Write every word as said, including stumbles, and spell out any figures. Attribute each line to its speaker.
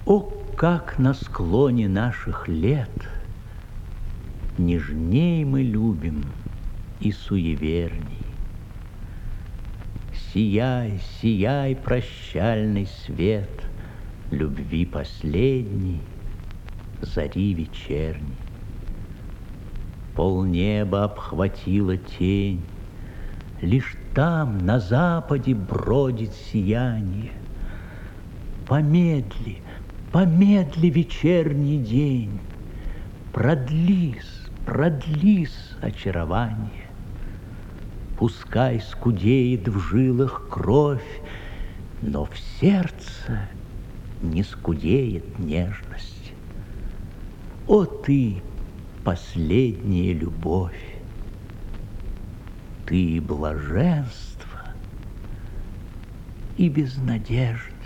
Speaker 1: О, как на склоне наших лет нежней мы любим и суеверней. Сияй, сияй, прощальный свет любви последней, зари вечерней. Полнеба обхватила тень, лишь там, на западе, бродит сияние. Помедли, помедли, вечерний день, продлись, продлись, очарование. Пускай скудеет в жилах кровь, но в сердце не скудеет нежность. О, ты, последняя любовь! Ты и блаженство, и безнадежность.